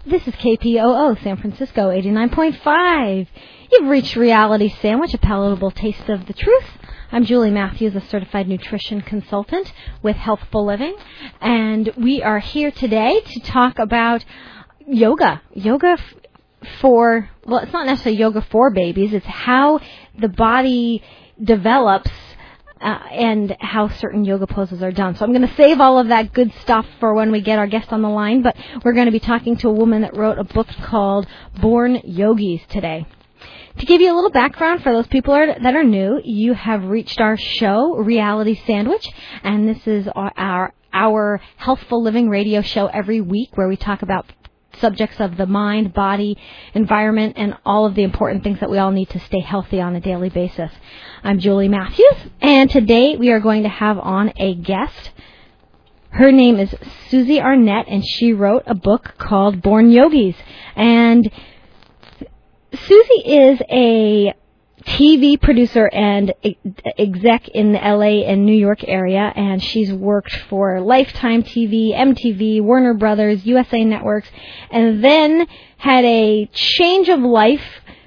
This is KPOO, San Francisco, 89.5. You've reached Reality Sandwich, a palatable taste of the truth. I'm Julie Matthews, a certified nutrition consultant with Healthful Living, and we are here today to talk about yoga. Yoga for, well, it's not necessarily yoga for babies, it's how the body develops and how certain yoga poses are done. So I'm going to save all of that good stuff for when we get our guest on the line, but we're going to be talking to a woman that wrote a book called Born Yogis today. To give you a little background for those people that are new, you have reached our show, Reality Sandwich, and this is our Healthful Living radio show every week where we talk about subjects of the mind, body, environment, and all of the important things that we all need to stay healthy on a daily basis. I'm Julie Matthews, and today we are going to have on a guest. Her name is Susie Arnett, and she wrote a book called Born Yogis. And Susie is a TV producer and exec in the LA and New York area, and she's worked for Lifetime TV, MTV, Warner Brothers, USA Networks, and then had a change of life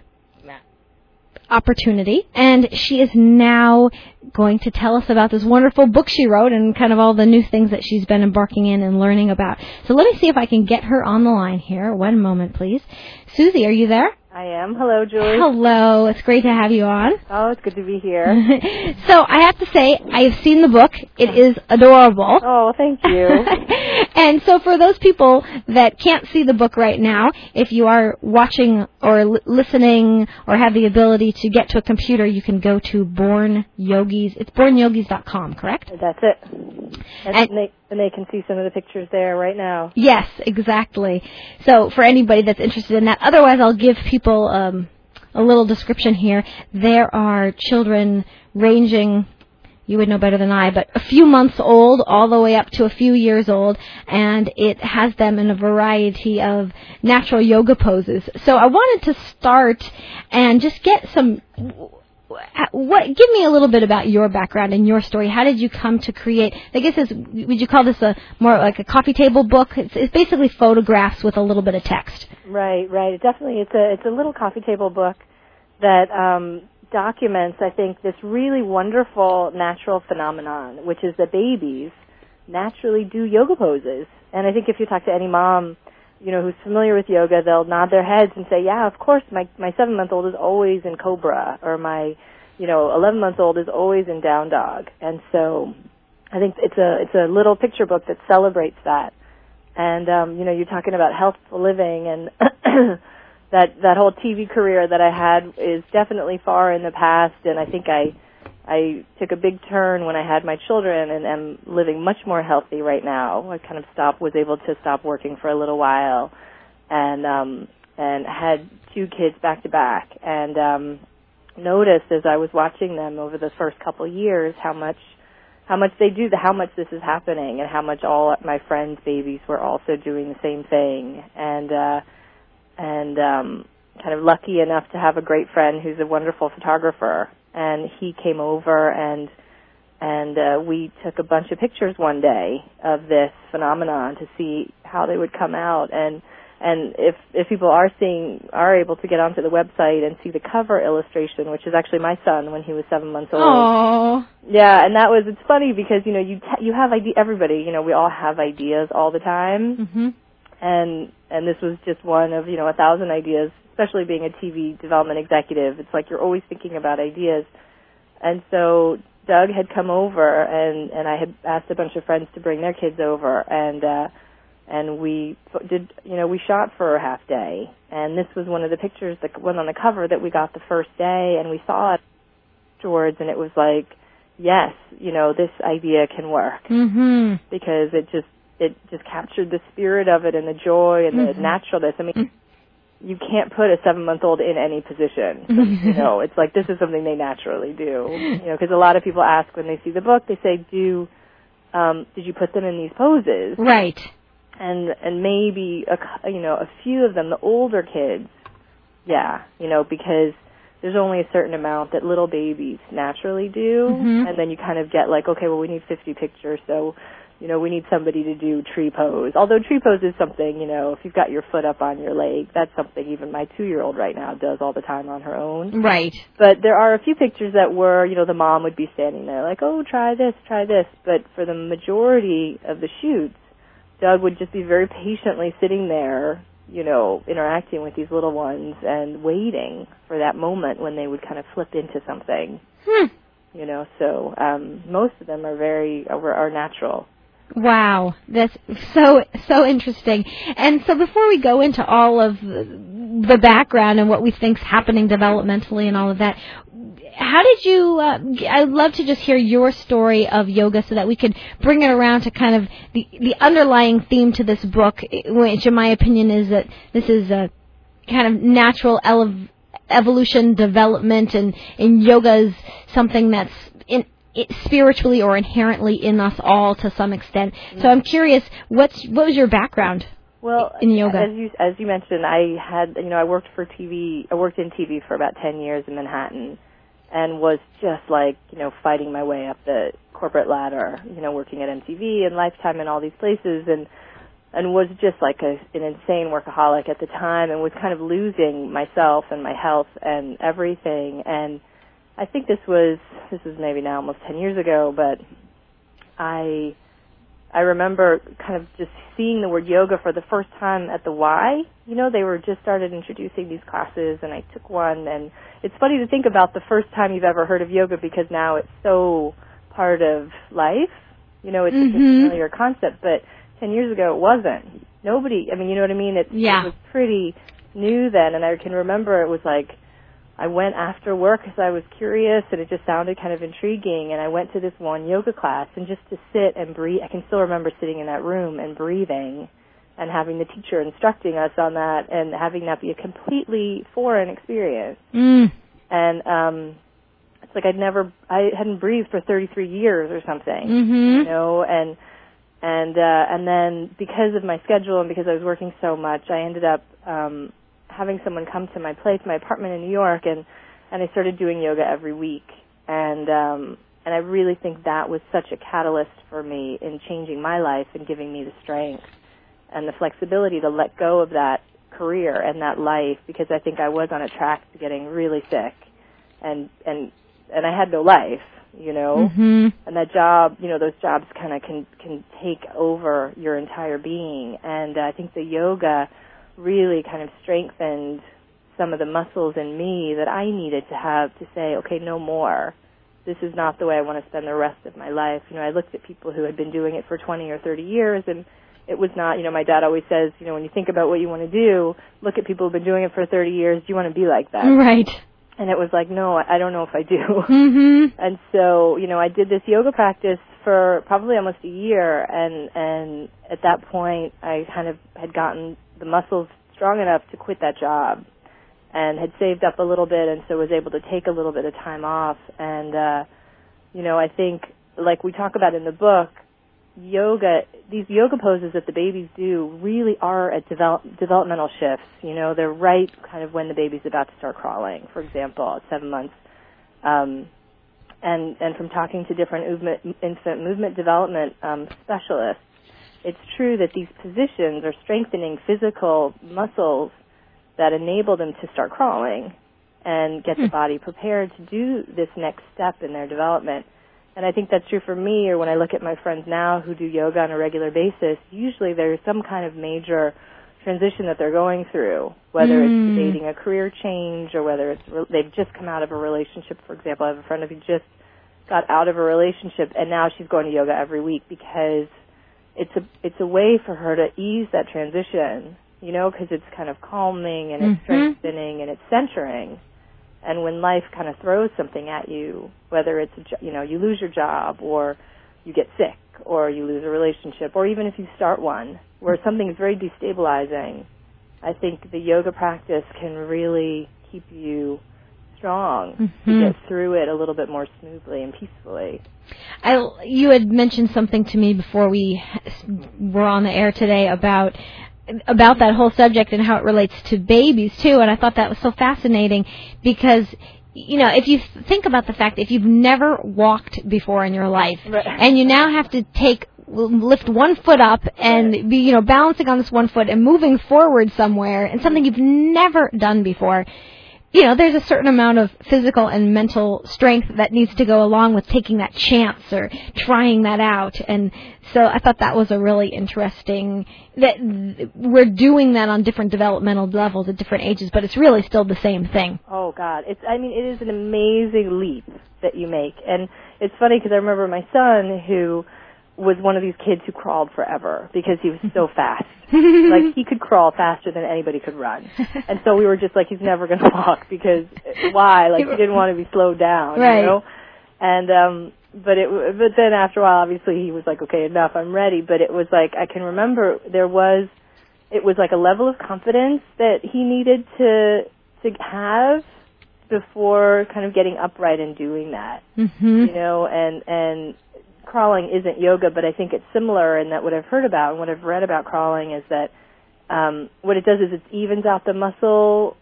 opportunity, and she is now going to tell us about this wonderful book she wrote and kind of all the new things that she's been embarking in and learning about. So let me see if I can get her on the line here. One moment, please. Susie, are you there? I am. Hello, Julie. Hello. It's great to have you on. Oh, it's good to be here. So I have to say, I have seen the book. It is adorable. Oh, thank you. And so for those people that can't see the book right now, if you are watching or listening or have the ability to get to a computer, you can go to Born Yogis. It's bornyogis.com, correct? That's it. And they can see some of the pictures there right now. Yes, exactly. So for anybody that's interested in that, otherwise I'll give people a little description here. There are children ranging, you would know better than I, but a few months old all the way up to a few years old, and it has them in a variety of natural yoga poses. So I wanted to start and just get some... give me a little bit about your background and your story. How did you come to create? I guess would you call this a more like a coffee table book? It's basically photographs with a little bit of text. Right. Definitely, it's a little coffee table book that documents, I think, this really wonderful natural phenomenon, which is that babies naturally do yoga poses. And I think if you talk to any mom, who's familiar with yoga, they'll nod their heads and say, yeah, of course, my 7-month-old is always in Cobra, or my, 11-month-old is always in Down Dog. And so I think it's a little picture book that celebrates that. And, you're talking about healthful living, and that whole TV career that I had is definitely far in the past, and I think I took a big turn when I had my children and am living much more healthy right now. I kind of was able to stop working for a little while and had 2 kids back to back, and noticed as I was watching them over the first couple years how much they do, how much this is happening, and how much all my friends' babies were also doing the same thing. And kind of lucky enough to have a great friend who's a wonderful photographer. And he came over and we took a bunch of pictures one day of this phenomenon to see how they would come out. And if people are able to get onto the website and see the cover illustration, which is actually my son when he was 7 months old. Aww. Yeah, and it's funny because you have everybody, we all have ideas all the time. Mm-hmm. And this was just one of 1,000 ideas. Especially being a TV development executive, it's like you're always thinking about ideas. And so Doug had come over, and I had asked a bunch of friends to bring their kids over, and we did, we shot for a half day. And this was one of the pictures that went on the cover that we got the first day, and we saw it afterwards, and it was like, yes, this idea can work. Mm-hmm. Because it just captured the spirit of it and the joy and the naturalness. I mean, you can't put a 7-month-old in any position. It's like this is something they naturally do. Because a lot of people ask when they see the book, they say, did you put them in these poses? Right. And maybe a few of them, the older kids, yeah, because there's only a certain amount that little babies naturally do, and then you kind of get like, okay, well, we need 50 pictures, so we need somebody to do tree pose. Although tree pose is something, if you've got your foot up on your leg, that's something even my 2-year-old right now does all the time on her own. Right. But there are a few pictures that were, the mom would be standing there like, oh, try this. But for the majority of the shoots, Doug would just be very patiently sitting there, interacting with these little ones and waiting for that moment when they would kind of flip into something. So most of them are natural. Wow, that's so interesting. And so before we go into all of the background and what we think's happening developmentally and all of that, how did you, I'd love to just hear your story of yoga so that we could bring it around to kind of the underlying theme to this book, which in my opinion is that this is a kind of natural evolution development, and yoga is something that's spiritually or inherently in us all to some extent. So I'm curious, what was your background in yoga? As you mentioned, I worked for TV. I worked in TV for about 10 years in Manhattan, and was just like, fighting my way up the corporate ladder, working at MTV and Lifetime and all these places, and was just like an insane workaholic at the time, and was kind of losing myself and my health and everything. And I think this was maybe now almost 10 years ago, but I remember kind of just seeing the word yoga for the first time at the Y. They were just started introducing these classes, and I took one, and it's funny to think about the first time you've ever heard of yoga, because now it's so part of life. It's a familiar concept, but 10 years ago it wasn't. Nobody, you know what I mean? It was pretty new then, and I can remember it was like, I went after work because I was curious, and it just sounded kind of intriguing, and I went to this one yoga class, and just to sit and breathe, I can still remember sitting in that room and breathing, and having the teacher instructing us on that, and having that be a completely foreign experience. And it's like I hadn't breathed for 33 years or something, and then because of my schedule and because I was working so much, I ended up having someone come to my place, my apartment in New York, and I started doing yoga every week. And I really think that was such a catalyst for me in changing my life and giving me the strength and the flexibility to let go of that career and that life, because I think I was on a track to getting really sick, and I had no life, and that job, those jobs kind of can take over your entire being. And I think the yoga really kind of strengthened some of the muscles in me that I needed to have to say, okay, no more. This is not the way I want to spend the rest of my life. I looked at people who had been doing it for 20 or 30 years, and it was not, my dad always says, when you think about what you want to do, look at people who've been doing it for 30 years. Do you want to be like that? Right. And it was like, no, I don't know if I do. And so, I did this yoga practice for probably almost a year, and at that point, I kind of had gotten the muscles strong enough to quit that job, and had saved up a little bit, and so was able to take a little bit of time off. And, I think, like we talk about in the book, these yoga poses that the babies do really are at developmental shifts. They're right kind of when the baby's about to start crawling, for example, at 7 months. And from talking to different infant movement development specialists, it's true that these positions are strengthening physical muscles that enable them to start crawling and get the body prepared to do this next step in their development. And I think that's true for me, or when I look at my friends now who do yoga on a regular basis, usually there's some kind of major transition that they're going through, whether it's debating a career change or whether it's they've just come out of a relationship. For example, I have a friend who just got out of a relationship, and now she's going to yoga every week because it's a way for her to ease that transition, because it's kind of calming and it's strengthening and it's centering. And when life kind of throws something at you, whether it's, you lose your job or you get sick or you lose a relationship, or even if you start one where something is very destabilizing, I think the yoga practice can really keep you strong to get through it a little bit more smoothly and peacefully. You had mentioned something to me before we were on the air today about that whole subject and how it relates to babies too, and I thought that was so fascinating because, if you think about the fact that if you've never walked before in your life and you now have to take lift one foot up and be, balancing on this one foot and moving forward somewhere, and something you've never done before. There's a certain amount of physical and mental strength that needs to go along with taking that chance or trying that out. And so I thought that was a really interesting, that we're doing that on different developmental levels at different ages, but it's really still the same thing. Oh, God. It is an amazing leap that you make. And it's funny because I remember my son, who was one of these kids who crawled forever because he was so fast. Like, he could crawl faster than anybody could run. And so we were just like, he's never going to walk because why? Like, he didn't want to be slowed down, right. And, but then after a while, obviously, he was like, okay, enough, I'm ready. But it was like, I can remember it was like a level of confidence that he needed to have before kind of getting upright and doing that, and crawling isn't yoga, but I think it's similar in that what I've heard about and what I've read about crawling is that what it does is it evens out the muscles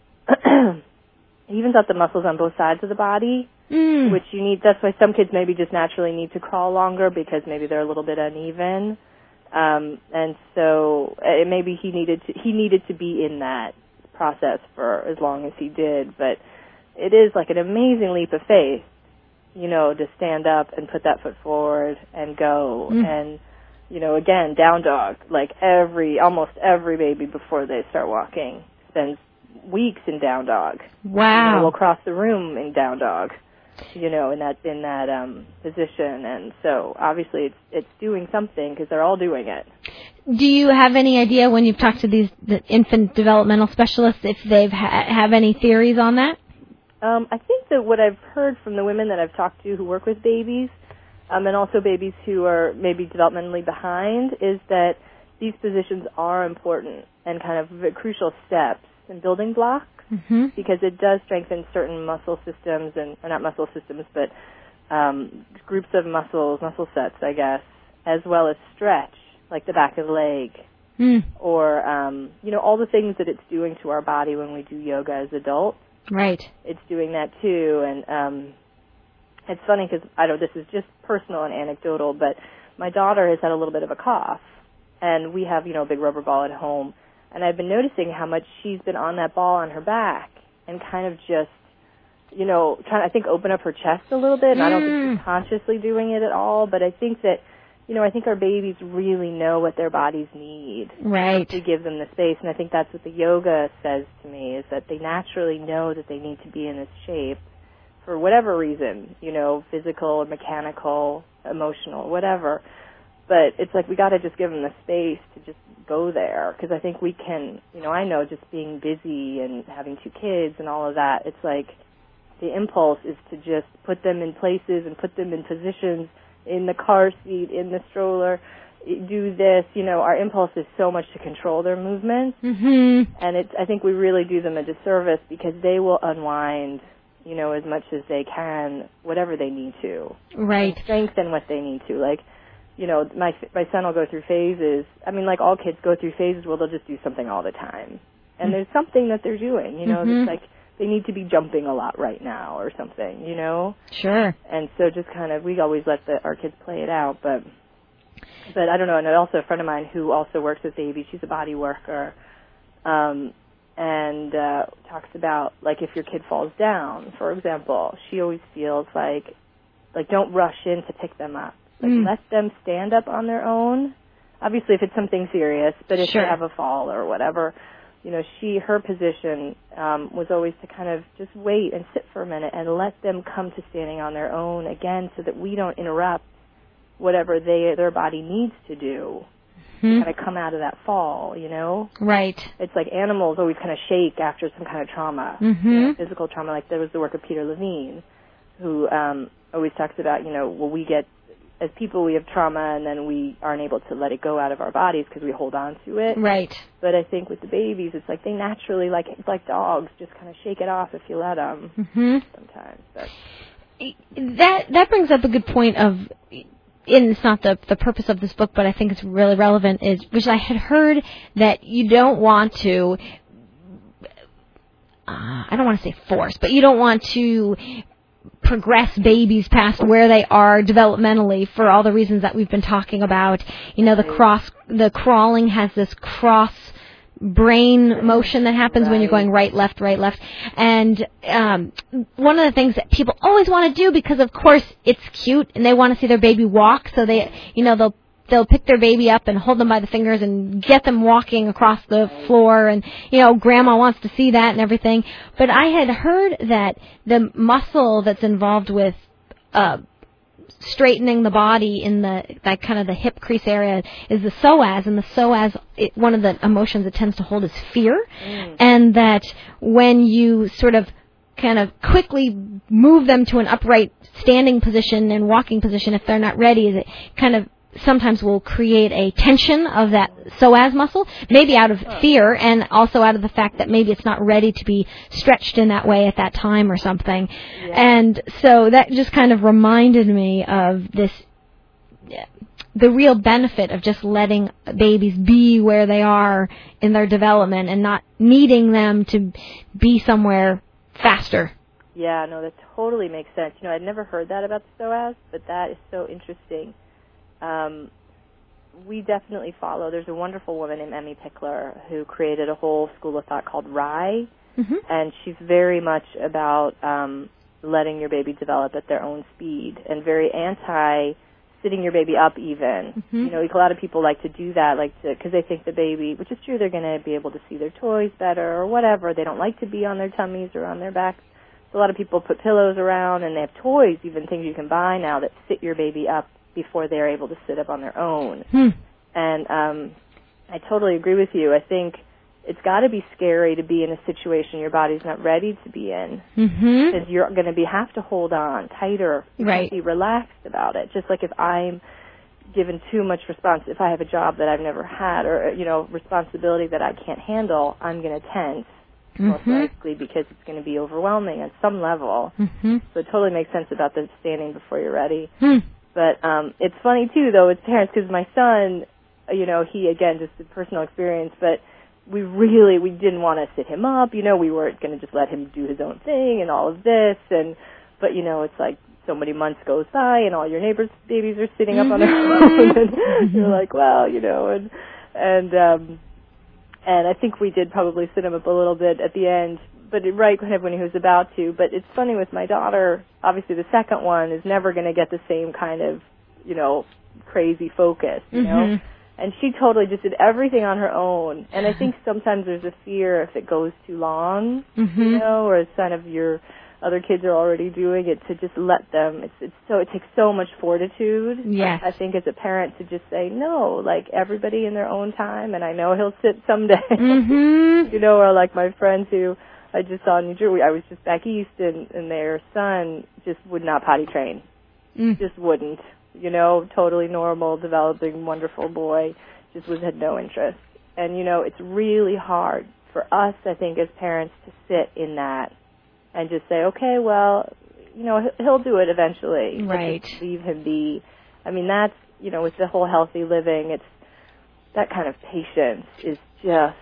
on both sides of the body, which you need. That's why some kids maybe just naturally need to crawl longer because maybe they're a little bit uneven, and so maybe he needed to be in that process for as long as he did. But it is like an amazing leap of faith, to stand up and put that foot forward and go. And, again, down dog, like almost every baby before they start walking spends weeks in down dog. Wow. We'll cross the room in down dog, in that position. And so obviously it's doing something because they're all doing it. Do you have any idea when you've talked to the infant developmental specialists if they've have any theories on that? I think that what I've heard from the women that I've talked to who work with babies, and also babies who are maybe developmentally behind, is that these positions are important and kind of crucial steps in building blocks, because it does strengthen certain muscle systems, or not muscle systems, but groups of muscle sets, I guess, as well as stretch, like the back of the leg, or, all the things that it's doing to our body when we do yoga as adults. Right. It's doing that too, and it's funny because this is just personal and anecdotal, but my daughter has had a little bit of a cough, and we have a big rubber ball at home, and I've been noticing how much she's been on that ball on her back and kind of just trying to open up her chest a little bit. And I don't think she's consciously doing it at all, but I think that I think our babies really know what their bodies need. Right. We give them the space, and I think that's what the yoga says to me, is that they naturally know that they need to be in this shape for whatever reason, physical or mechanical, emotional, whatever. But it's like we got to just give them the space to just go there, because I think we can, I know just being busy and having 2 kids and all of that, it's like the impulse is to just put them in places and put them in positions, in the car seat, in the stroller, do this. Our impulse is so much to control their movements. And I think we really do them a disservice because they will unwind, as much as they can, whatever they need to. Right. And strengthen what they need to. Like, my son will go through phases. I mean, like all kids go through phases where they'll just do something all the time. And there's something that they're doing, that's like, they need to be jumping a lot right now or something, Sure. And so just kind of, we always let our kids play it out, but I don't know. And also a friend of mine who also works with babies, she's a body worker, and talks about, like, if your kid falls down, for example, she always feels like don't rush in to pick them up. Like, let them stand up on their own. Obviously, if it's something serious, but if they have a fall or whatever, her position was always to kind of just wait and sit for a minute and let them come to standing on their own again, so that we don't interrupt whatever their body needs to do to kind of come out of that fall, Right. It's like animals always kind of shake after some kind of trauma, physical trauma. Like there was the work of Peter Levine, who always talks about, we get, as people, we have trauma, and then we aren't able to let it go out of our bodies because we hold on to it. Right. But I think with the babies, it's like they naturally, like dogs, just kind of shake it off if you let them sometimes. But. That brings up a good point of, and it's not the purpose of this book, but I think it's really relevant, which I had heard that you don't want to, I don't want to say force, but you don't want to progress babies past where they are developmentally for all the reasons that we've been talking about. You know, the crawling has this cross brain motion that happens when you're going right, left. And one of the things that people always want to do, because of course it's cute and they want to see their baby walk, so they'll pick their baby up and hold them by the fingers and get them walking across the floor, and grandma wants to see that and everything. But I had heard that the muscle that's involved with straightening the body in that kind of the hip crease area is the psoas, and the psoas, one of the emotions it tends to hold is fear, and that when you sort of kind of quickly move them to an upright standing position and walking position, if they're not ready, it kind of sometimes will create a tension of that psoas muscle, maybe out of fear and also out of the fact that maybe it's not ready to be stretched in that way at that time or something. Yeah. And so that just kind of reminded me of this, the real benefit of just letting babies be where they are in their development and not needing them to be somewhere faster. Yeah, no, that totally makes sense. I'd never heard that about the psoas, but that is so interesting. We definitely follow. There's a wonderful woman named Emmy Pickler who created a whole school of thought called RIE, and she's very much about letting your baby develop at their own speed and very anti sitting your baby up even. A lot of people like to do that, because they think the baby, which is true, they're going to be able to see their toys better or whatever. They don't like to be on their tummies or on their backs. So a lot of people put pillows around, and they have toys, even things you can buy now that sit your baby up before they're able to sit up on their own. And I totally agree with you. I think it's got to be scary to be in a situation your body's not ready to be in, because you're going to have to hold on tighter. You can't be relaxed about it. Just like if I'm given too much if I have a job that I've never had, or responsibility that I can't handle, I'm going to tense. Most likely, because it's going to be overwhelming at some level. So it totally makes sense about the standing before you're ready. But it's funny, too, though, with parents, because my son, he, again, just a personal experience, but we didn't want to sit him up. We weren't going to just let him do his own thing and all of this. But, it's like so many months goes by and all your neighbors' babies are sitting up on their own. And you're like, well, and I think we did probably sit him up a little bit at the end, but kind of when he was about to. But it's funny with my daughter, obviously the second one is never going to get the same kind of, crazy focus, And she totally just did everything on her own. And I think sometimes there's a fear if it goes too long, or it's kind of your other kids are already doing it, to just let them. It takes so much fortitude. Yes. I think as a parent to just say no, like everybody in their own time, and I know he'll sit someday. Or like my friends who I just saw in New Jersey. I was just back east, and their son just would not potty train. Just wouldn't. Totally normal, developing, wonderful boy, just had no interest. And it's really hard for us, I think, as parents to sit in that. And just say, okay, well, he'll do it eventually. Right. Just leave him be. I mean, that's, with the whole healthy living, it's that kind of patience is just,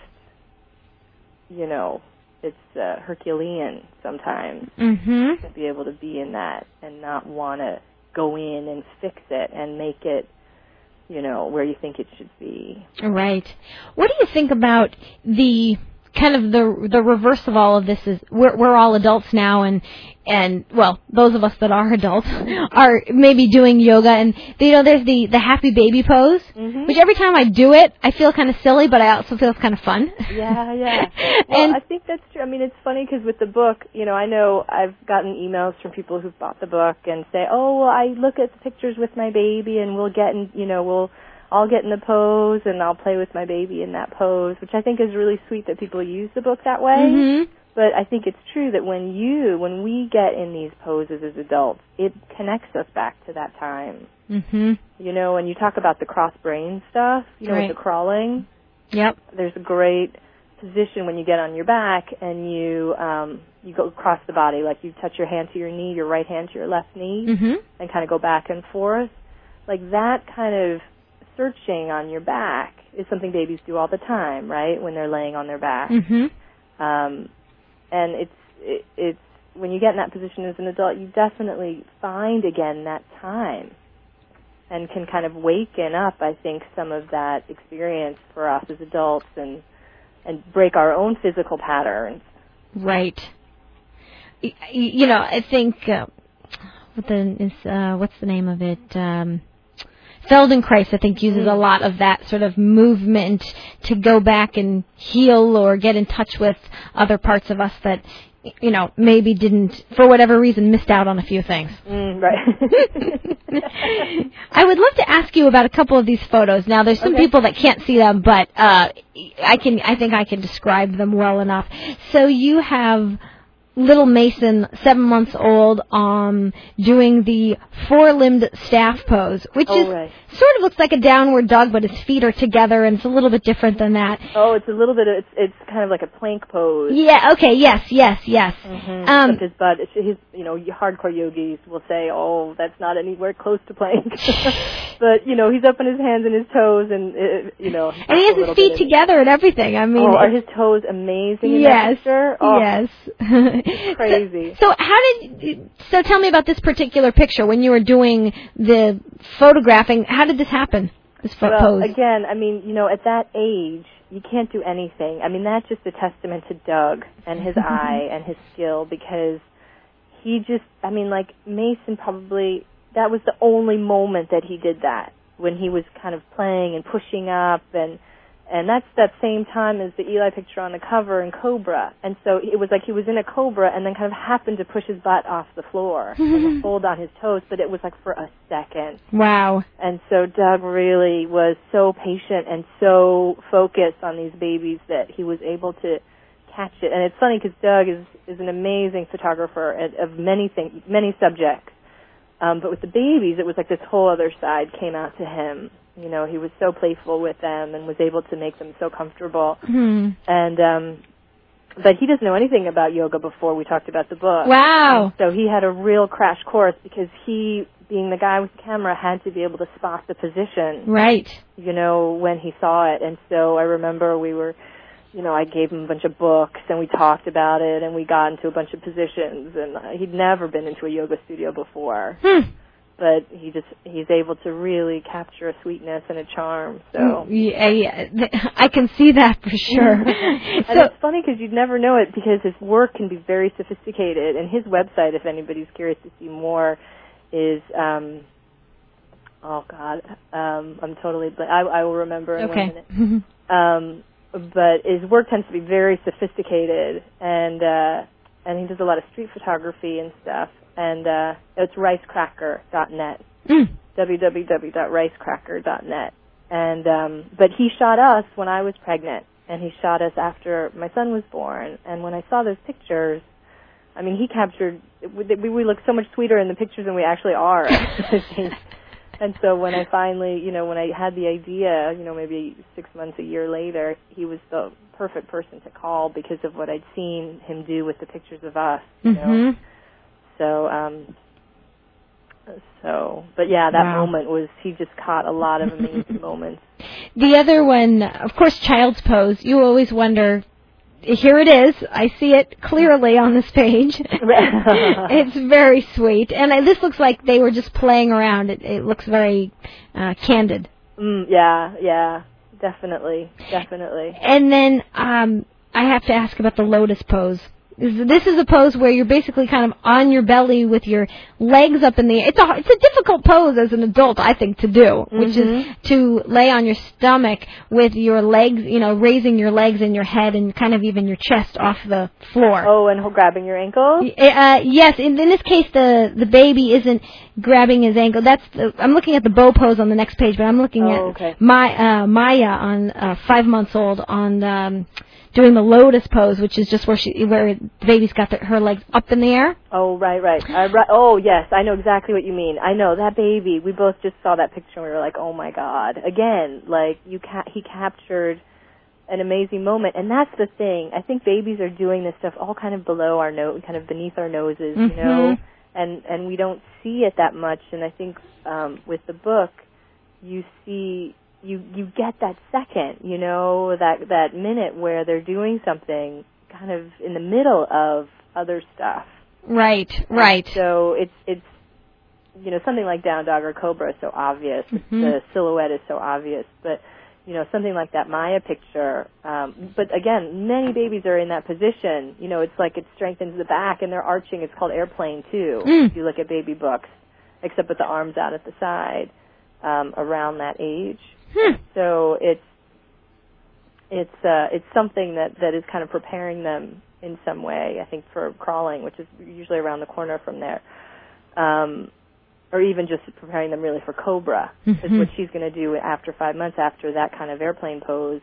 it's Herculean sometimes to be able to be in that and not want to go in and fix it and make it, where you think it should be. Right. What do you think about the kind of the reverse of all of this is we're all adults now, and well, those of us that are adults are maybe doing yoga, and there's the happy baby pose, which every time I do it, I feel kind of silly, but I also feel it's kind of fun. Yeah. Well, I think that's true. I mean, it's funny because with the book, I know I've gotten emails from people who've bought the book and say, oh, well, I look at the pictures with my baby, and we'll get in, I'll get in the pose and I'll play with my baby in that pose, which I think is really sweet that people use the book that way. But I think it's true that when we get in these poses as adults, it connects us back to that time. When you talk about the cross brain stuff, with the crawling. Yep. There's a great position when you get on your back and you go across the body, like you touch your hand to your knee, your right hand to your left knee, and kind of go back and forth. Like that kind of searching on your back is something babies do all the time, right? When they're laying on their back, and it's when you get in that position as an adult, you definitely find again that time and can kind of waken up, I think, some of that experience for us as adults and break our own physical patterns. Right. You know, I think, what's the name of it? Feldenkrais, I think, uses a lot of that sort of movement to go back and heal or get in touch with other parts of us that, you know, maybe didn't, for whatever reason, missed out on a few things. Right. I would love to ask you about a couple of these photos. Now, there's some people that can't see them, but I think I can describe them well enough. So you have little Mason, 7 months old, doing the four-limbed staff pose, which sort of looks like a downward dog, but his feet are together, and it's a little bit different than that. Oh, it's a little bit. It's kind of like a plank pose. Yeah. Okay. Yes. Mm-hmm. His butt. His, you know, hardcore yogis will say, "Oh, that's not anywhere close to plank." But you know, he's up on his hands and his toes, and you know. And he has his feet together and everything. I mean, are his toes amazing? In that picture? Oh, yes. Crazy. So tell me about this particular picture when you were doing the photographing. How did this happen? This pose. Again, I mean, you know, at that age, you can't do anything. I mean, that's just a testament to Doug and his eye and his skill, because he just, I mean, like Mason probably, that was the only moment that he did that, when he was kind of playing and pushing up, and that's that same time as the Eli picture on the cover in Cobra. And so it was like he was in a Cobra and then kind of happened to push his butt off the floor and hold on his toes, but it was like for a second. Wow. And so Doug really was so patient and so focused on these babies that he was able to catch it. And it's funny because Doug is an amazing photographer of many things, many subjects. But with the babies, it was like this whole other side came out to him. You know, he was so playful with them and was able to make them so comfortable. Mm-hmm. And but he doesn't know anything about yoga before we talked about the book. Wow. And so he had a real crash course, because he, being the guy with the camera, had to be able to spot the position. Right. You know, when he saw it. And so I remember we were, you know, I gave him a bunch of books and we talked about it and we got into a bunch of positions, and he'd never been into a yoga studio before. But he's able to really capture a sweetness and a charm. So yeah, I can see that for sure. And it's funny because you'd never know it, because his work can be very sophisticated. And his website, if anybody's curious to see more, is I'm totally. I will remember in 1 minute. But his work tends to be very sophisticated, and he does a lot of street photography and stuff. And it's ricecracker.net, www.ricecracker.net. And but he shot us when I was pregnant, and he shot us after my son was born. And when I saw those pictures, I mean, he captured. We look so much sweeter in the pictures than we actually are, I think. And so when I finally, you know, when I had the idea, you know, maybe 6 months, a year later, he was the perfect person to call because of what I'd seen him do with the pictures of us, you know. But yeah, that moment was, he just caught a lot of amazing moments. The other one, of course, Child's Pose. You always wonder, here it is. I see it clearly on this page. It's very sweet. And this looks like they were just playing around. It looks very candid. Yeah, definitely. And then I have to ask about the lotus pose. This is a pose where you're basically kind of on your belly with your legs up in the air. It's a difficult pose as an adult, I think, to do, which is to lay on your stomach with your legs, you know, raising your legs and your head and kind of even your chest off the floor. Oh, and grabbing your ankles? Yes. In this case, the baby isn't grabbing his ankle. I'm looking at the bow pose on the next page, but I'm looking at Maya on 5 months old on doing the lotus pose, which is just where the baby's got her legs up in the air. Oh, right. Oh, yes, I know exactly what you mean. I know, that baby, we both just saw that picture and we were like, oh my God. Again, like, he captured an amazing moment. And that's the thing. I think babies are doing this stuff all kind of below our nose, kind of beneath our noses, you know, and we don't see it that much. And I think with the book, you see... You get that second, you know, that minute where they're doing something kind of in the middle of other stuff. Right. And so it's something like down dog or cobra is so obvious. Mm-hmm. The silhouette is so obvious, but something like that Maya picture. But again, many babies are in that position. It's like it strengthens the back and they're arching. It's called airplane too. If you look at baby books, except with the arms out at the side around that age. So it's something that is kind of preparing them in some way, I think, for crawling, which is usually around the corner from there. Or even just preparing them really for cobra, is what she's going to do after 5 months after that kind of airplane pose,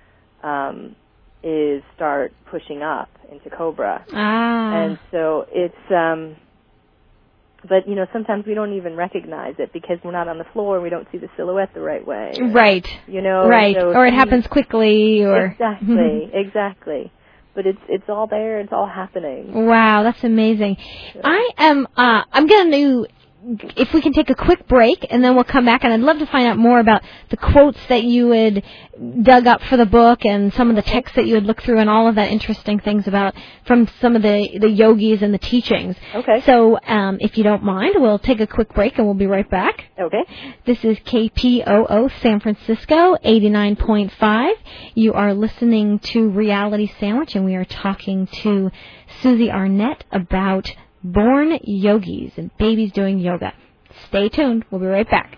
is start pushing up into cobra. And so it's, but sometimes we don't even recognize it because we're not on the floor and we don't see the silhouette the right way. Right. Right. So or it happens quickly or. Exactly. But it's all there, it's all happening. Wow, that's amazing. Yeah. I'm going to, if we can take a quick break, and then we'll come back, and I'd love to find out more about the quotes that you had dug up for the book and some of the texts that you had looked through and all of that interesting things about from some of the yogis and the teachings. Okay. So if you don't mind, we'll take a quick break, and we'll be right back. Okay. This is KPOO San Francisco, 89.5. You are listening to Reality Sandwich, and we are talking to Susie Arnett about born yogis and babies doing yoga. Stay tuned. We'll be right back.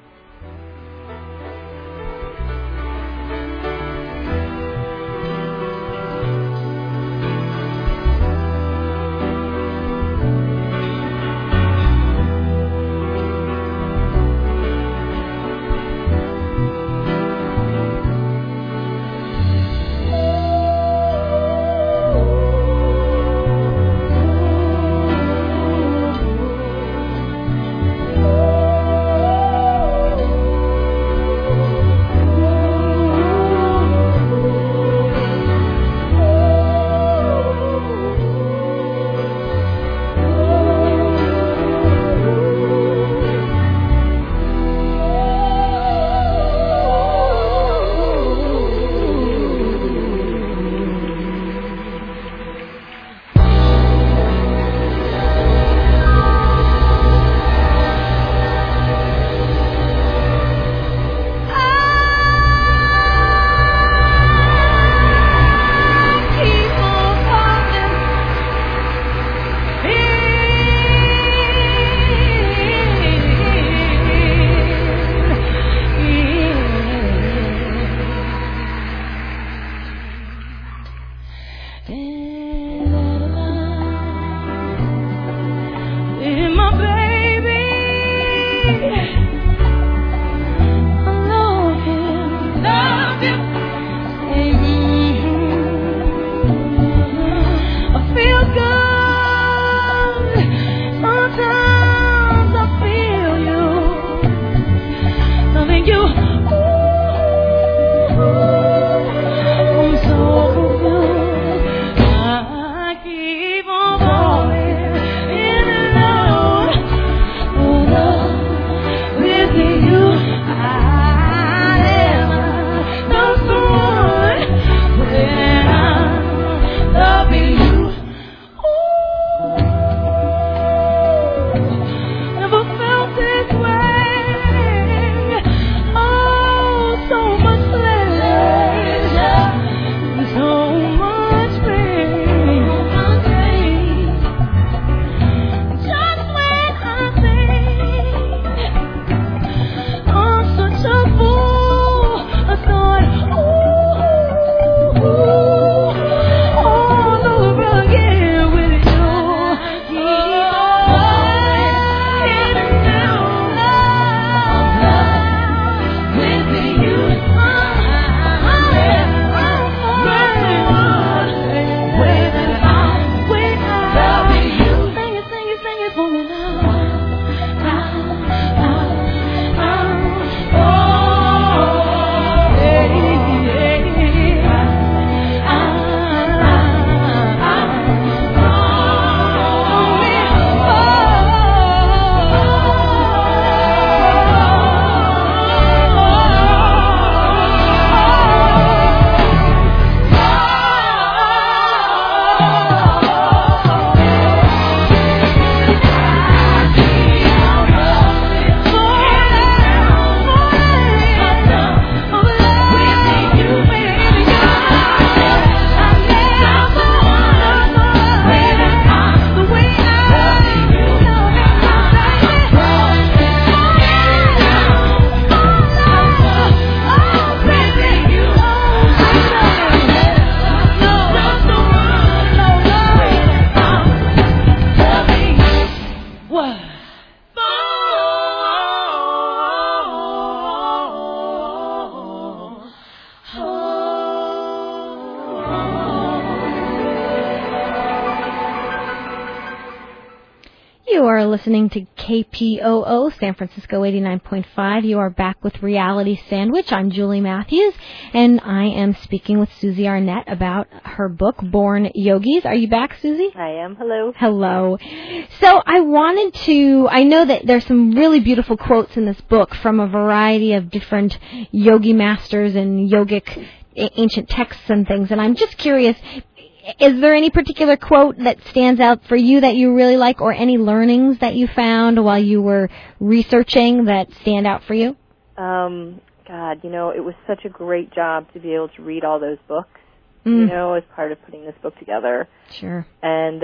are listening to KPOO, San Francisco 89.5. You are back with Reality Sandwich. I'm Julie Matthews, and I am speaking with Susie Arnett about her book, Born Yogis. Are you back, Susie? I am. Hello. Hello. So I know that there's some really beautiful quotes in this book from a variety of different yogi masters and yogic ancient texts and things, and I'm just curious, is there any particular quote that stands out for you that you really like, or any learnings that you found while you were researching that stand out for you? God, it was such a great job to be able to read all those books, as part of putting this book together. Sure. And,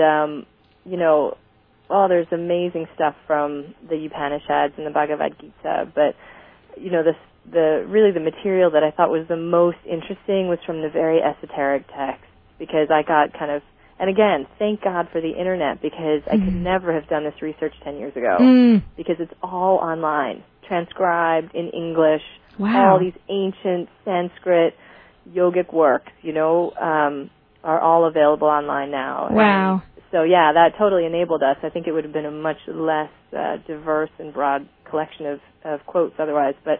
there's amazing stuff from the Upanishads and the Bhagavad Gita, but, the material that I thought was the most interesting was from the very esoteric texts, because I got and again, thank God for the Internet, because I could never have done this research 10 years ago, because it's all online, transcribed in English. Wow. All these ancient Sanskrit yogic works, are all available online now. Wow. And so, yeah, that totally enabled us. I think it would have been a much less diverse and broad collection of quotes otherwise. But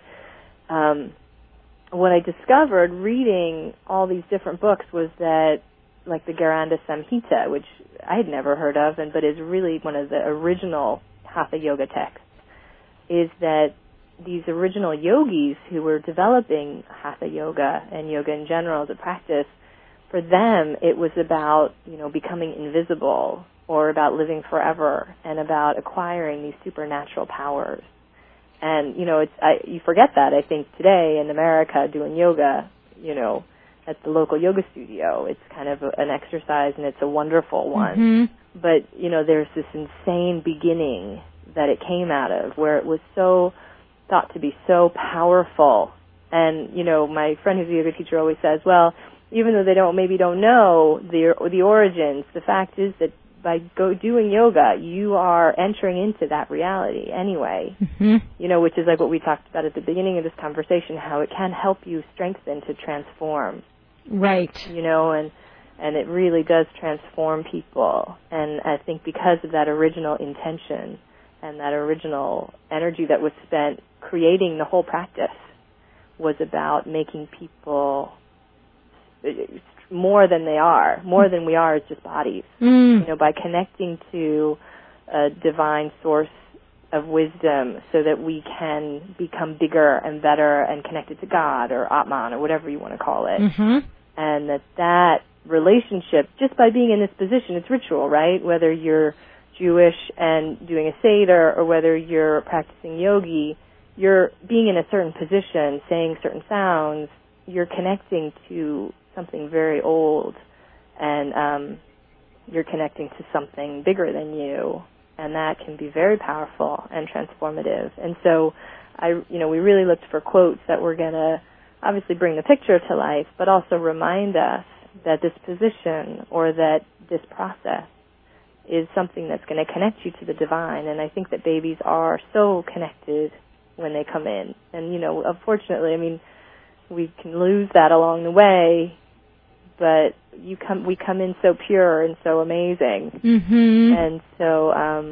what I discovered reading all these different books was that, like the Garanda Samhita, which I had never heard of, but is really one of the original Hatha Yoga texts, is that these original yogis who were developing Hatha Yoga and yoga in general as a practice, for them it was about, becoming invisible, or about living forever, and about acquiring these supernatural powers. And, you forget that, I think, today in America doing yoga, at the local yoga studio. It's kind of an exercise, and it's a wonderful one. Mm-hmm. But, there's this insane beginning that it came out of, where it was thought to be so powerful. And, my friend who's a yoga teacher always says, well, even though they don't know the origins, the fact is that by doing yoga, you are entering into that reality anyway, which is like what we talked about at the beginning of this conversation, how it can help you strengthen to transform. Right. And it really does transform people. And I think because of that original intention and that original energy that was spent creating the whole practice was about making people more than they are. More than we are as just bodies. By connecting to a divine source of wisdom so that we can become bigger and better and connected to God or Atman or whatever you want to call it. And that relationship, just by being in this position, it's ritual, right? Whether you're Jewish and doing a Seder or whether you're practicing yogi, you're being in a certain position, saying certain sounds, you're connecting to something very old, and you're connecting to something bigger than you, and that can be very powerful and transformative. And so we really looked for quotes that were going to obviously bring the picture to life, but also remind us that this position or that this process is something that's going to connect you to the divine. And I think that babies are so connected when they come in. And, unfortunately, we can lose that along the way, but we come in so pure and so amazing. And so,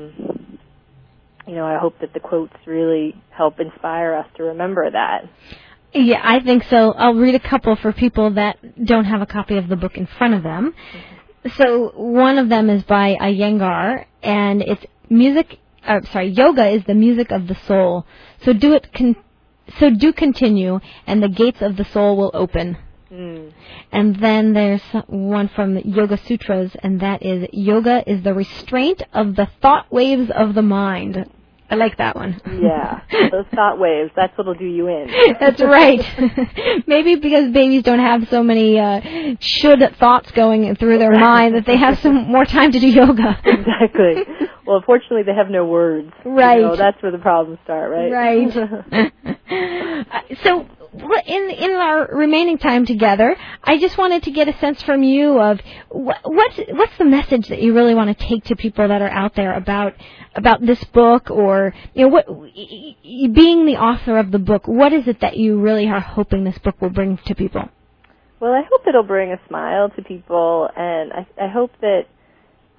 I hope that the quotes really help inspire us to remember that. Yeah, I think so. I'll read a couple for people that don't have a copy of the book in front of them. So one of them is by Iyengar, and it's yoga is the music of the soul. So do continue, and the gates of the soul will open. And then there's one from the Yoga Sutras, and that is, yoga is the restraint of the thought waves of the mind. I like that one. Yeah, those thought waves, that's what'll do you in. That's right. Maybe because babies don't have so many should thoughts going through their mind that they have some more time to do yoga. Exactly. Well, fortunately, they have no words. Right. That's where the problems start, right? Right. So in our remaining time together, I just wanted to get a sense from you of what's the message that you really want to take to people that are out there about this book, or what, being the author of the book, what is it that you really are hoping this book will bring to people? Well, I hope it'll bring a smile to people, and I hope that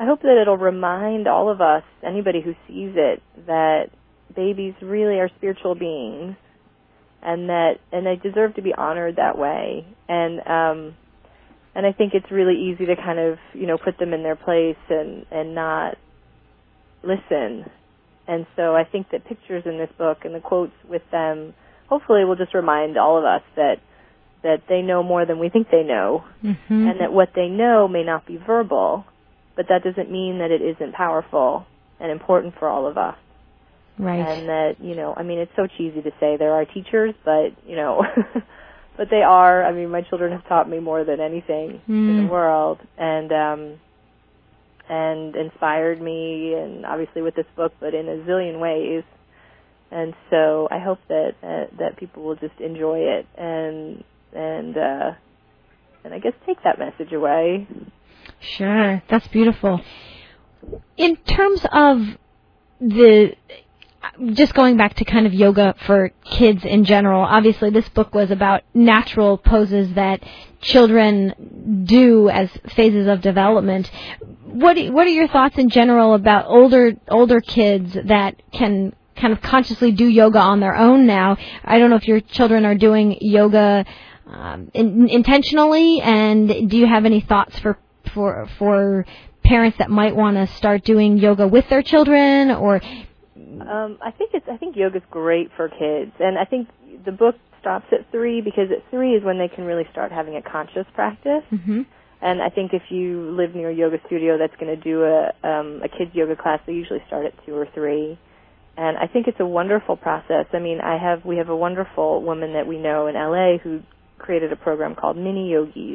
I hope that it'll remind all of us, anybody who sees it, that babies really are spiritual beings, and they deserve to be honored that way. And I think it's really easy to kind of, put them in their place and not listen. And so I think that pictures in this book and the quotes with them hopefully will just remind all of us that they know more than we think they know, and that what they know may not be verbal, but that doesn't mean that it isn't powerful and important for all of us. Right. And that, it's so cheesy to say there are teachers, but, but they are. I mean, my children have taught me more than anything in the world, and inspired me, and obviously with this book, but in a zillion ways. And so I hope that people will just enjoy it and I guess take that message away. Sure, that's beautiful. In terms of just going back to kind of yoga for kids in general, obviously this book was about natural poses that children do as phases of development. What are your thoughts in general about older kids that can kind of consciously do yoga on their own now? I don't know if your children are doing yoga intentionally, and do you have any thoughts for parents that might want to start doing yoga with their children? Or I think yoga's great for kids, and I think the book stops at 3 because at 3 is when they can really start having a conscious practice. And I think if you live near a yoga studio that's going to do a kids yoga class, they usually start at 2 or 3. And I think it's a wonderful process. I mean, we have a wonderful woman that we know in LA who created a program called Mini Yogis,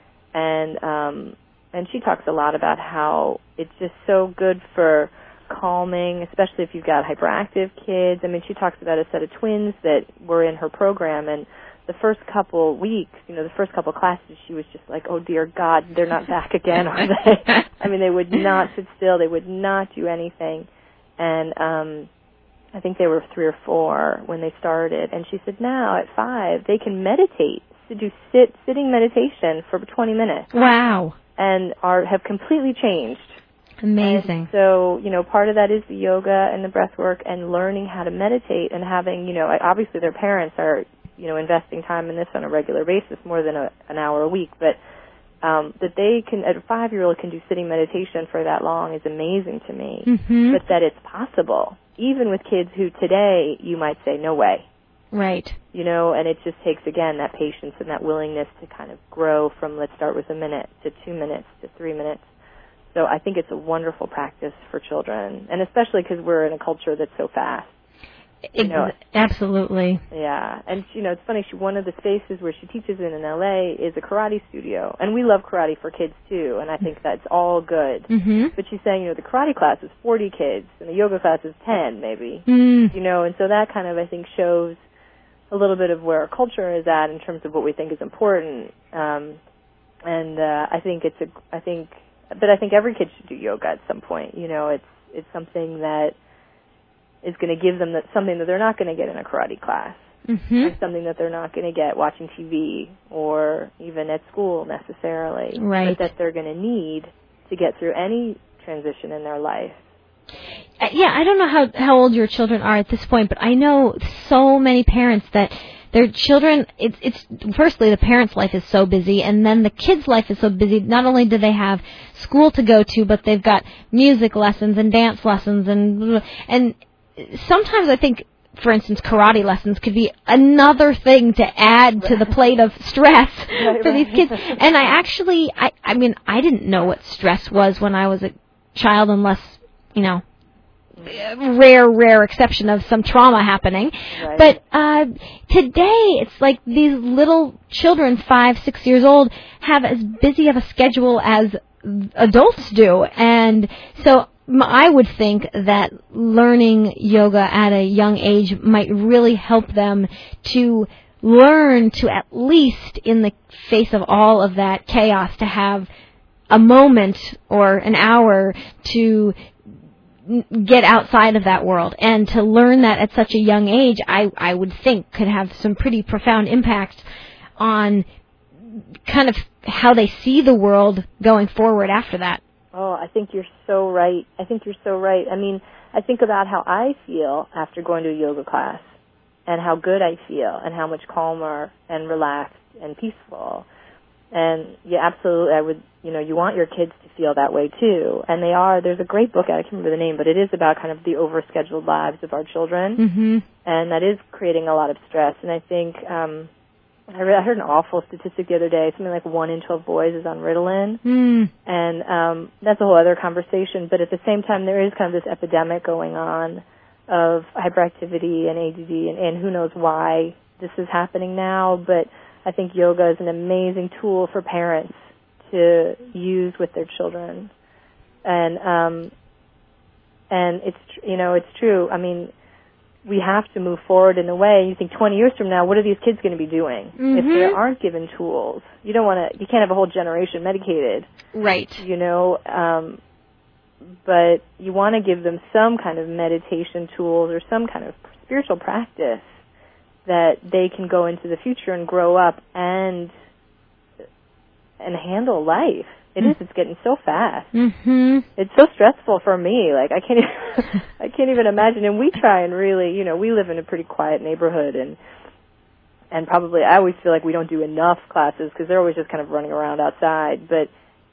and she talks a lot about how it's just so good for calming, especially if you've got hyperactive kids. I mean, she talks about a set of twins that were in her program, and the first couple weeks, the first couple classes, she was just like, oh, dear God, they're not back again, are they? I mean, they would not sit still. They would not do anything. And I think they were 3 or 4 when they started. And she said now at 5, they can meditate, to do sitting meditation for 20 minutes. Wow. And have completely changed. Amazing. And so, part of that is the yoga and the breath work and learning how to meditate and having, obviously their parents are, investing time in this on a regular basis, more than an hour a week, but that they can, a 5-year-old can do sitting meditation for that long is amazing to me. But that it's possible, even with kids who today you might say, no way. Right. And it just takes, again, that patience and that willingness to kind of grow from let's start with a minute to 2 minutes to 3 minutes. So I think it's a wonderful practice for children, and especially because we're in a culture that's so fast. Absolutely. Yeah. And, it's funny, one of the spaces where she teaches in L.A. is a karate studio, and we love karate for kids, too, and I think that's all good. But she's saying, the karate class is 40 kids, and the yoga class is 10, maybe. And so that kind of, I think, shows a little bit of where our culture is at in terms of what we think is important. I think but I think every kid should do yoga at some point. It's something that is going to give them something that they're not going to get in a karate class, and something that they're not going to get watching TV or even at school necessarily, right? But that they're going to need to get through any transition in their life. Yeah, I don't know how old your children are at this point, but I know so many parents that their children, it's firstly the parents' life is so busy, and then the kids' life is so busy. Not only do they have school to go to, but they've got music lessons and dance lessons, and sometimes I think, for instance, karate lessons could be another thing to add to the plate of stress for these kids. And I mean, I didn't know what stress was when I was a child, unless, rare exception of some trauma happening. Right. But today, it's like these little children, 5, 6 years old, have as busy of a schedule as adults do. And so I would think that learning yoga at a young age might really help them to learn to, at least in the face of all of that chaos, to have a moment or an hour to get outside of that world. And to learn that at such a young age, I would think could have some pretty profound impact on kind of how they see the world going forward after that. Oh, I think you're so right. I mean, I think about how I feel after going to a yoga class and how good I feel and how much calmer and relaxed and peaceful. And yeah, absolutely, I would, you want your kids to feel that way too. And they are, there's a great book, I can't remember the name, but it is about kind of the overscheduled lives of our children. Mm-hmm. And that is creating a lot of stress. And I think, I heard an awful statistic the other day, something like 1 in 12 boys is on Ritalin. And that's a whole other conversation. But at the same time, there is kind of this epidemic going on of hyperactivity and ADD, and who knows why this is happening now. But I think yoga is an amazing tool for parents to use with their children. And it's, it's true. I mean, we have to move forward in a way. You think 20 years from now, what are these kids going to be doing if they aren't given tools? You can't have a whole generation medicated. Right. But you want to give them some kind of meditation tools or some kind of spiritual practice that they can go into the future and grow up and handle life. It's getting so fast. Mm-hmm. It's so stressful for me. Like, I can't even imagine. And we try and really, we live in a pretty quiet neighborhood, and probably I always feel like we don't do enough classes because they're always just kind of running around outside. But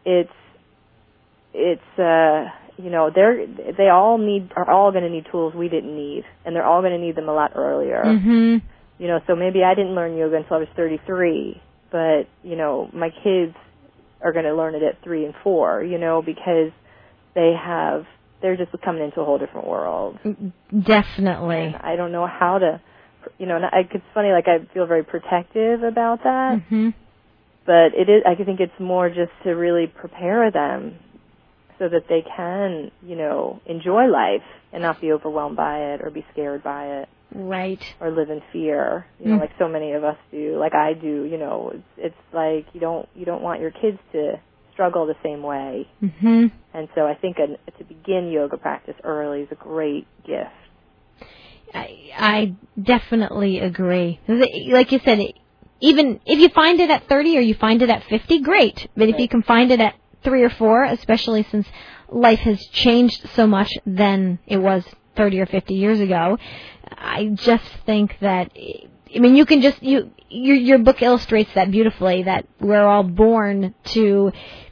they are all going to need tools we didn't need, and they're all going to need them a lot earlier. Mm-hmm. So maybe I didn't learn yoga until I was 33, but my kids are going to learn it at 3 and 4, because they're just coming into a whole different world. Definitely. And I don't know how to, it's funny, like I feel very protective about that, but I think it's more just to really prepare them so that they can, enjoy life and not be overwhelmed by it or be scared by it. Right. Or live in fear, like so many of us do, like I do. It's like you don't want your kids to struggle the same way. Mm-hmm. And so I think to begin yoga practice early is a great gift. I definitely agree. Like you said, even if you find it at 30 or you find it at 50, great. But if you can find it at 3 or 4, especially since life has changed so much than it was 30 or 50 years ago, I just think that, you can just, your book illustrates that beautifully, that we're all born to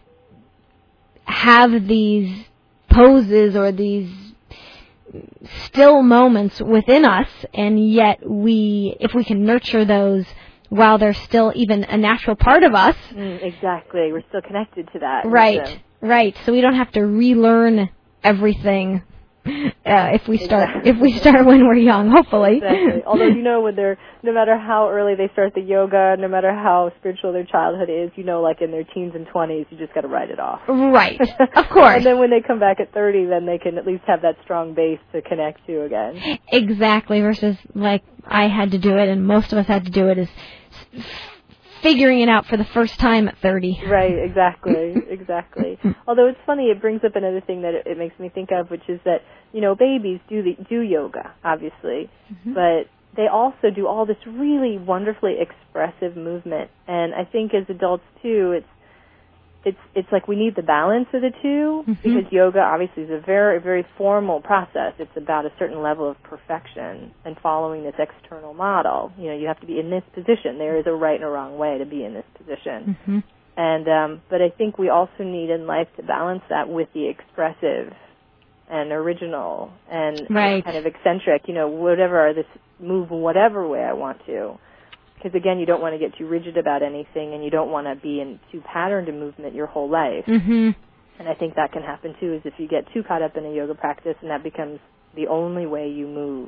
have these poses or these still moments within us, and yet if we can nurture those while they're still even a natural part of us. Exactly. We're still connected to that. Right. So we don't have to relearn everything if we start when we're young, hopefully. Exactly. Although no matter how early they start the yoga, no matter how spiritual their childhood is, like in their teens and 20s, you just got to write it off. Right. Of course. And then when they come back at 30, then they can at least have that strong base to connect to again. Exactly. Versus like I had to do it, and most of us had to do it, is figuring it out for the first time at 30. Right, exactly. Although it's funny, it brings up another thing that it makes me think of, which is that, babies do yoga, obviously, but they also do all this really wonderfully expressive movement. And I think as adults, too, it's like we need the balance of the two, because yoga obviously is a very, very formal process. It's about a certain level of perfection and following this external model. You have to be in this position. There is a right and a wrong way to be in this position. And but I think we also need in life to balance that with the expressive and original and kind of eccentric, whatever, this move whatever way I want to. Because, again, you don't want to get too rigid about anything, and you don't want to be too patterned in movement your whole life. And I think that can happen, too, is if you get too caught up in a yoga practice and that becomes the only way you move.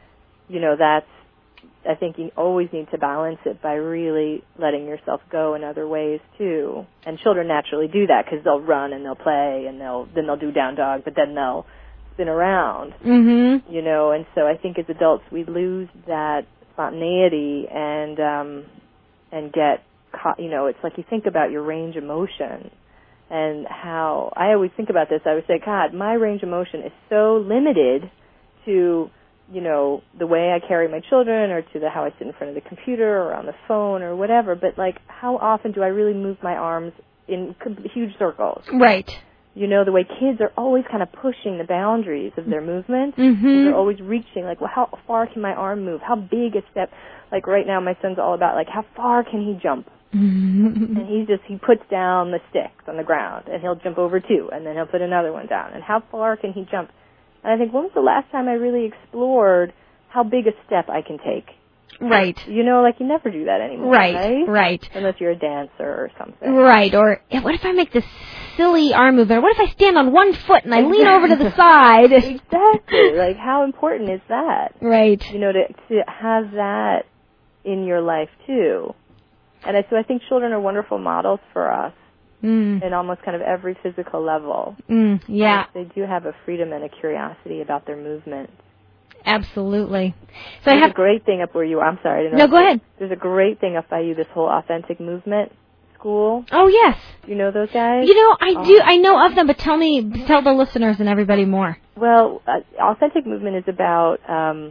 I think you always need to balance it by really letting yourself go in other ways, too. And children naturally do that because they'll run and they'll play and then they'll do down dog, but then they'll spin around, And so I think as adults we lose that spontaneity and get caught, it's like you think about your range of motion and how I always think about this. I would say, God, my range of motion is so limited to, the way I carry my children or to how I sit in front of the computer or on the phone or whatever. But like, how often do I really move my arms in huge circles? Right. You know, the way kids are always kind of pushing the boundaries of their movement. Mm-hmm. They're always reaching, like, well, how far can my arm move? How big a step? Like right now, my son's all about, like, how far can he jump? Mm-hmm. And he puts down the sticks on the ground, and he'll jump over 2, and then he'll put another one down. And how far can he jump? And I think, when was the last time I really explored how big a step I can take? Right. You know, like, you never do that anymore, Right. Unless you're a dancer or something. Right, or what if I make this silly arm movement? What if I stand on one foot and I lean over to the side? Exactly. Like, how important is that? Right. You know, to have that in your life, too. And so I think children are wonderful models for us in almost kind of every physical level. Yeah. They do have a freedom and a curiosity about their movement. Absolutely. So There's a great thing up where you are. I'm sorry to interrupt. No, go ahead. There's a great thing up by you, this whole authentic movement school. Oh, yes. You know those guys? You know, I do. I know of them, but tell the listeners and everybody more. Well, authentic movement is about,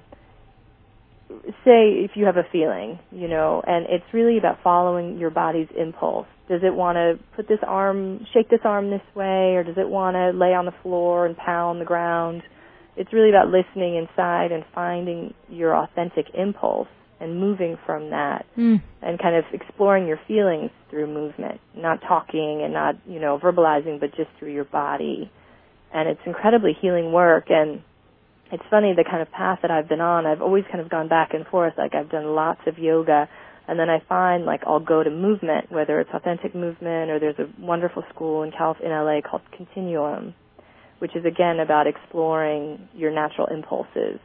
say, if you have a feeling, you know, and it's really about following your body's impulse. Does it want to shake this arm this way, or does it want to lay on the floor and pound the ground? It's really about listening inside and finding your authentic impulse and moving from that and kind of exploring your feelings through movement, not talking and not, you know, verbalizing, but just through your body. And it's incredibly healing work. And it's funny, the kind of path that I've been on, I've always kind of gone back and forth. Like, I've done lots of yoga, and then I find, like, I'll go to movement, whether it's authentic movement or there's a wonderful school in LA called Continuum, which is, again, about exploring your natural impulses.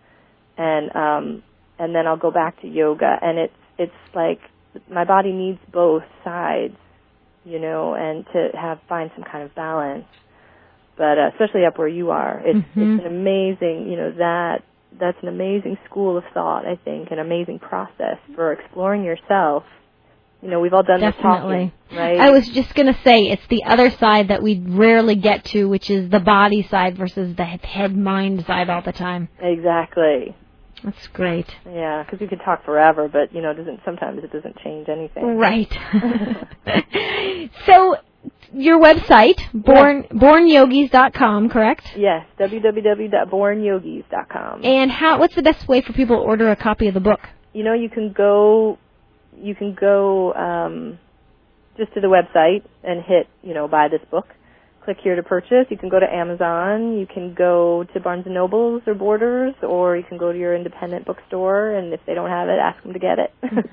And then I'll go back to yoga, and it's like my body needs both sides, you know, and to find some kind of balance. But especially up where you are, it's an amazing, you know, that's an amazing school of thought, I think, an amazing process for exploring yourself. You know, we've all done this talking, right? I was just going to say, it's the other side that we rarely get to, which is the body side versus the head-mind side all the time. Exactly. That's great. Yeah, because you could talk forever, but, you know, sometimes it doesn't change anything. Right. So, your website, bornyogis.com, correct? Yes, www.bornyogis.com. And what's the best way for people to order a copy of the book? You know, you can go just to the website and hit, you know, buy this book. Click here to purchase. You can go to Amazon. You can go to Barnes & Nobles or Borders, or you can go to your independent bookstore, and if they don't have it, ask them to get it.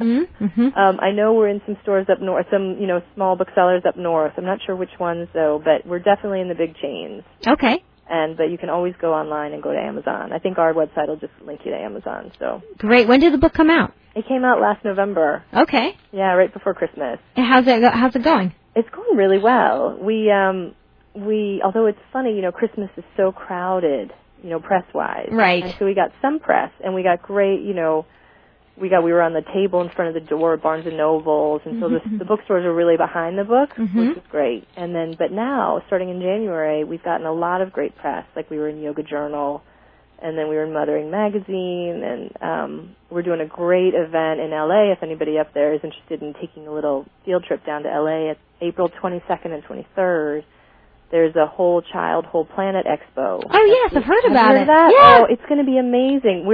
I know we're in some stores up north, some, you know, small booksellers up north. I'm not sure which ones, though, but we're definitely in the big chains. Okay. But you can always go online and go to Amazon. I think our website will just link you to Amazon. So great. When did the book come out? It came out last November. Okay. Yeah, right before Christmas. And how's it going? It's going really well. We although it's funny, you know, Christmas is so crowded, you know, press-wise. Right. And so we got some press, and we got great, you know, we were on the table in front of the door at Barnes & Nobles, and so the bookstores are really behind the book, which is great. And then, but now, starting in January, we've gotten a lot of great press, like we were in Yoga Journal, and then we were in Mothering Magazine, and we're doing a great event in LA. If anybody up there is interested in taking a little field trip down to LA, at April 22nd and 23rd, there's a Whole Child, Whole Planet Expo. Oh, yes, I've heard about it. That? Yeah. Oh, it's going to be amazing.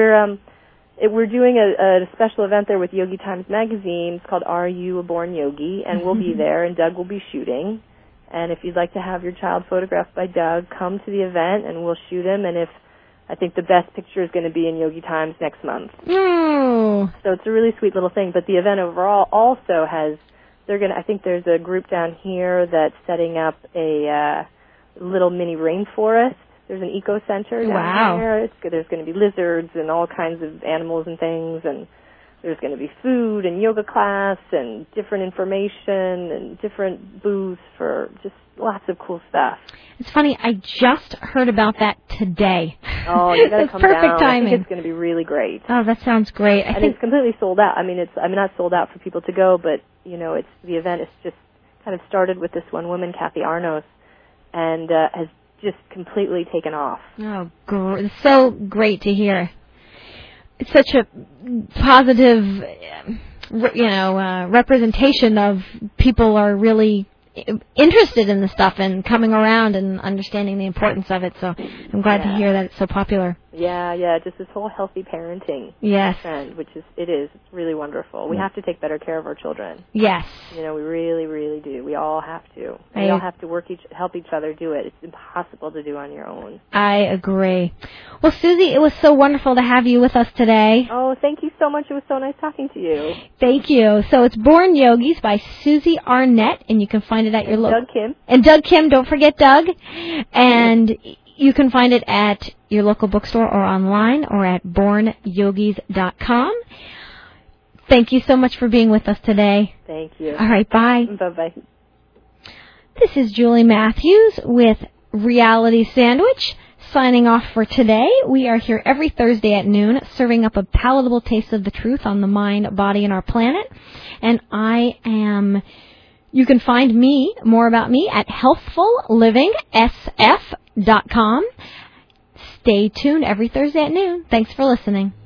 We're doing a special event there with Yogi Times Magazine. It's called Are You a Born Yogi? And we'll be there, and Doug will be shooting. And if you'd like to have your child photographed by Doug, come to the event, and we'll shoot him. And I think the best picture is going to be in Yogi Times next month. Oh. So it's a really sweet little thing. But the event overall also has... I think there's a group down here that's setting up a little mini rainforest. There's an eco center down here. There's going to be lizards and all kinds of animals and things, and there's going to be food and yoga class and different information and different booths for just lots of cool stuff. It's funny, I just heard about that today. Oh, you got to come perfect down. Timing. I think it's going to be really great. Oh, that sounds great. I think it's completely sold out. I mean, not sold out for people to go, but you know, the event is just kind of started with this one woman, Kathy Arnos, and has just completely taken off. Oh, it's so great to hear. It's such a positive, representation of people are really interested in the stuff and coming around and understanding the importance of it. So I'm glad to hear that it's so popular. Yeah, just this whole healthy parenting trend, which is it's really wonderful. We have to take better care of our children. Yes. We really, really do. We all have to. We all have to help each other do it. It's impossible to do on your own. I agree. Well, Susie, it was so wonderful to have you with us today. Oh, thank you so much. It was so nice talking to you. Thank you. So it's Born Yogis by Susie Arnett, and you can find it at your local... Doug Kim. And Doug Kim, don't forget Doug. And you can find it at your local bookstore or online or at bornyogis.com. Thank you so much for being with us today. Thank you. All right, bye. Bye-bye. This is Julie Matthews with Reality Sandwich, signing off for today. We are here every Thursday at noon, serving up a palatable taste of the truth on the mind, body, and our planet. And you can find more about me at healthfullivingsf.com. Stay tuned every Thursday at noon. Thanks for listening.